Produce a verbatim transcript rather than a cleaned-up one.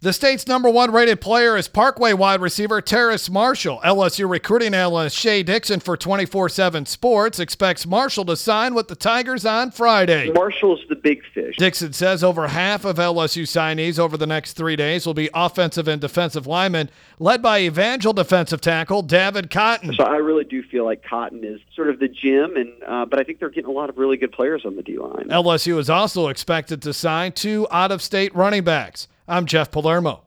The state's number one rated player is Parkway wide receiver Terrace Marshall. L S U recruiting analyst Shea Dixon for twenty-four seven Sports expects Marshall to sign with the Tigers on Friday. Marshall's the big fish. Dixon says over half of L S U signees over the next three days will be offensive and defensive linemen, led by Evangel defensive tackle David Cotton. So I really do feel like Cotton is sort of the gem, and uh, but I think they're getting a lot of really good players on the D-line. L S U is also expected to sign two out-of-state running backs. I'm Jeff Palermo.